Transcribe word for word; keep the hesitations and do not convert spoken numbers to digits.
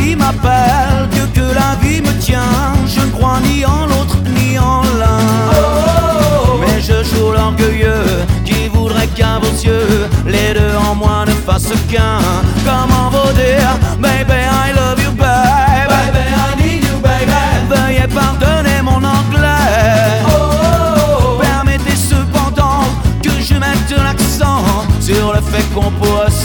vie m'appelle, Dieu que la vie me tient. Je ne crois ni en l'autre ni en l'un. Mais je joue l'orgueilleux qui voudrait qu'à vos yeux les deux en moi ne fassent qu'un. Comment vous dire, baby I love you baby, baby I need you baby. Veuillez pardonner mon anglais. Permettez cependant que je mette l'accent sur le fait qu'on pourrait